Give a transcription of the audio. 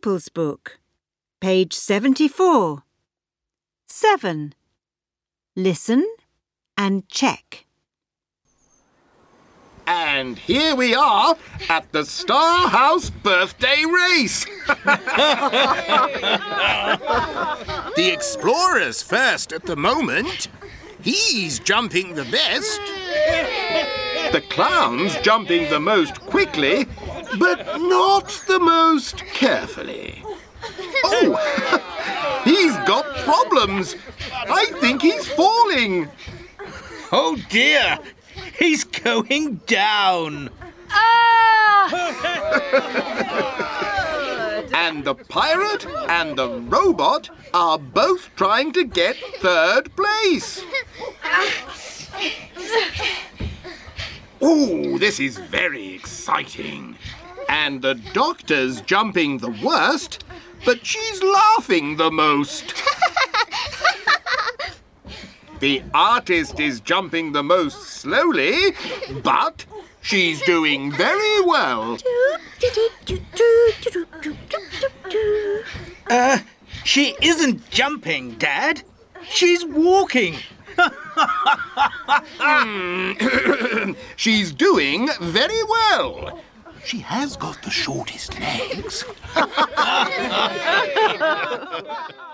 Pupils book, page 74. 7. Listen and check. And here we are at the Star House birthday race. The explorer's first at the moment. He's jumping the best. The clown's jumping the most quickly, but not the most carefully. Oh, he's got problems. I think he's falling. Oh dear, he's going down. And the pirate and the robot are both trying to get third place. Oh, this is very exciting. And the doctor's jumping the worst, but she's laughing the most. The artist is jumping the most slowly, but she's doing very well. She isn't jumping, Dad. She's walking. She's doing very well. She has got the shortest legs.